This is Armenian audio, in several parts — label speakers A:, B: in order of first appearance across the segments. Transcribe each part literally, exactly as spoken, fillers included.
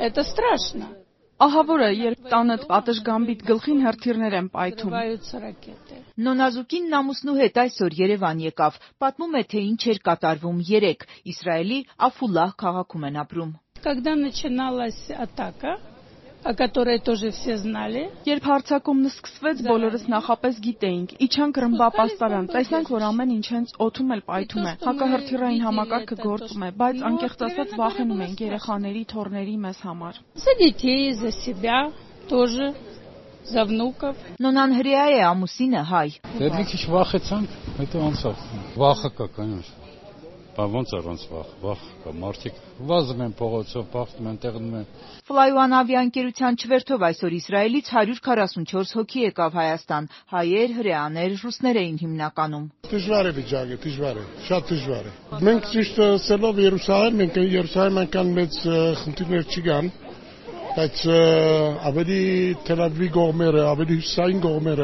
A: Это страшно.
B: Ահավոր է, երբ տանդ պատշգամբիտ գլխին հրթիռներ են պայթում։
C: Նոնազուկինն ամուսնու հետ այսօր Երևան եկավ, պատմում է, թե ինչ էր կատարվում երեկ, Իսրայելի Աֆուլահ քաղաքում են ապրում։
A: Когда начиналась атака, о которой тоже все знали.
B: Երբ հարձակումն սկսվեց, բոլորս նախապես գիտեինք, իջանք ռմբապաստարան, տեսանք, որ ամեն ինչ հենց օդում էլ պայթում է, հակահրթիռային համակարգը գործում է, բայց անկեղծ ասած վախենում ենք երեխաների, թոռների մեզ համար։
A: За детей, за себя тоже, за внуков.
C: Նոնան հրեա է, ամուսինը հայ։
D: Դե մի քիչ վախեցանք, հետո անցավ։ Վախը կա, конечно։ Բա ոնց առանց վախ, վախ կա, մարդիկ վազում են փողոցով, բախվում են, տեղնում են։
C: Flyone ավիաընկերության չվերթով այսօր Իսրայելից հարյուր քառասունչորս հոգի եկավ Հայաստան, հայեր, հրեաներ, ռուսներ էին հիմնականում։
E: Դժվար է վիճակը, դժվար է, շատ դժվար է։ Մենք ճիշտ ասելով Երուսաղեմ, մենք Երուսաղեմ այնքան մեծ խնդիրներ չկան, բայց ավելի Թել Ավիվի կողմերը, ավելի հյուսիսային կողմերը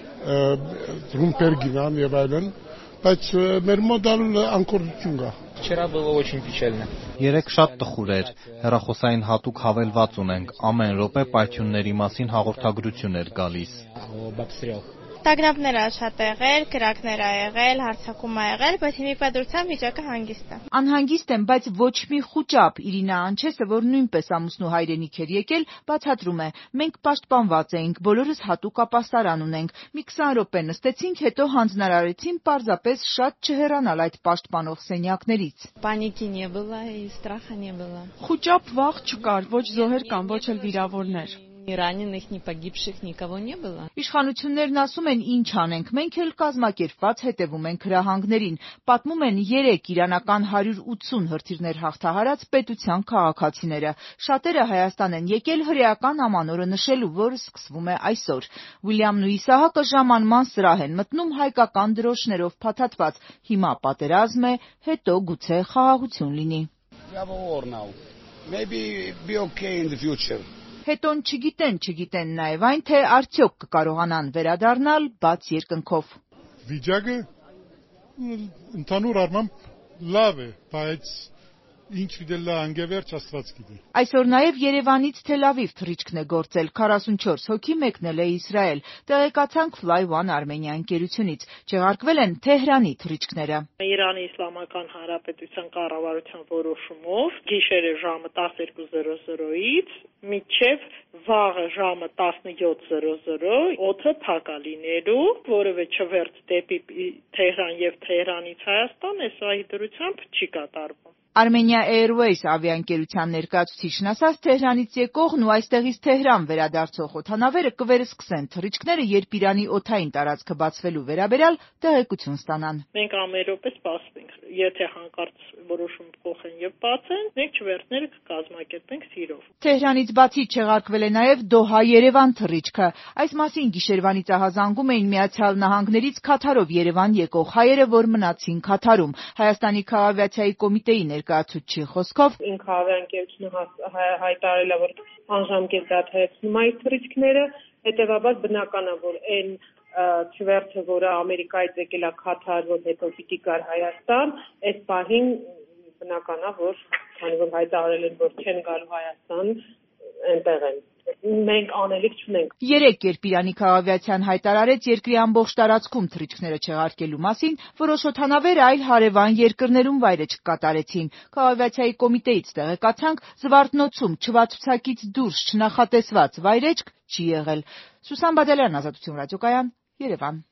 E: ռումբերգին են եւ այլն, բայց մեր մոտ անկորձություն կա։
F: Вчера было очень печально.
G: Երեք շատ տխուր էր, հեռախոսային հատուկ հավելված ունենք, ամեն րոպե պայթյունների մասին հաղորդագրություն էր գալիս։
H: Տագնապներ ա շատ եղել, կրակներ ա եղել, հարձակում ա եղել, բայց հիմի պատրության վիճակը հանգիստ է։
C: Անհանգիստ եմ, բայց ոչ մի խուճապ։ Իրինա Անչեսը, որ նույնպես ամուսնու հայրենիք էր եկել, բացատրում է. մենք պաշտպանված էինք, բոլորս հատուկ ապաստարան ունենք։ Մի քսան րոպե նստեցինք, հետո հանձնարարեցին պարզապես շատ չհեռանալ այդ պաշտպանող սենյակներից։
H: Պանիկի не было и страха не было.
B: Խուճապ վախ չկար, ոչ զոհեր կան, ոչ էլ վիրավորներ։
H: Ни раненых, ни погибших никого не было.
C: Իշխանություններն ասում են ինչ անենք, մենք էլ կազմակերպված հետևում ենք հրահանգներին։ Պատմում են երեք իրանական հարյուր ութսուն հրթիռներ հաղթահարած պետության քաղաքացիները։ Շատերը Հայաստան են եկել հրեական ամանորը նշելու, որը սկսվում է այսօր։ Ուիլյամն ու Իսահակը ժամանման սրահ են մտնում հայկական դրոշներով փաթաթված։ Հիմա պատերազմ է, հետո գուցե խաղաղություն լինի։ Հետոն չգիտեն, չգիտեն նաև այն, թե արդյոք կկարողանան վերադառնալ բաց երկնքով։
E: Վիճակը ընդհանուր առմամբ լավ է, բայց ինչ դելա անգևերջ Աստված գիտի։
C: Այսօր նաև Երևանից Թել Ավիվ թռիչքն է գործել, քառասունչորս հոգի մեկնել է Իսրայել։ Տեղեկացանք Flyone Armenia ընկերությունից։ Չեղարկվել են Թեհրանի թռիչքները։
I: Իրանի Իսլամական Հանրապետության կառավարության որոշումով գիշերը ժամը տասներկու զրո զրոից մինչև վաղը ժամը տասնյոթ զրո զրո օդը փակ է լինելու, որևէ չվերթ դեպի Թեհրան եւ Թեհրանից Հայաստան այս այդրությամբ չի կատարվում։
C: Armenia Airways ավիաընկերության ներկայացուցիչն ասաց, Թեհրանից եկողն ու այստեղից Թեհրան վերադարձող օդանավերը կվերսկսեն թռիչքները, երբ Իրանի օդային տարածքը բացվելու վերաբերյալ տեղեկություն ստանան։
I: Մենք ամեն րոպե սպասվենք, եթե հանկարծ որոշում փոխեն եւ բացեն, մենք չվերթները կկազմակերպենք սիրով։
C: Թեհրանից բացի չեղարկվել է նաև Դոհա-Երևան թռիչքը։ Այս մասին գիշերվանից ահազանգում էին Միացյալ Նահանգներից Քաթարով Երևան եկող հայերը, որ մնացին Քաթարում։ Հայաստանի քաղաքավիացիայի կոմիտեի ներկայացուցչի խոսքով
I: ինքավիաընկերությունը հայտարարել է, որ անժամկետ դադարեցնում է այդ թռիչքները, հետևաբար բնական է, որ այն չվերթը, որը Ամերիկայից եկել է Քաթար, որ հետո պիտի գար Հայաստան, այս պահին բնական է, որ քանի որ հայտարարել են, որ չեն գալու Հայաստան, այնտեղ են։ Մենք անելիք չունենք։
C: Երեք երբ Իրանի քաղաքավիացիան հայտարարեց երկրի ամբողջ տարածքում թռիչքները չեղարկելու մասին, որոշ օդանավեր այլ հարևան երկրներում վայրէջք կատարեցին։ Քաղաքավիացիայի կոմիտեից տեղեկացանք, Զվարթնոցում չվացուցակից դուրս չնախատեսված վայրէջք չի եղել։ Սուսան Բադալյան, Ազատություն ռադիոկայան, Երևան։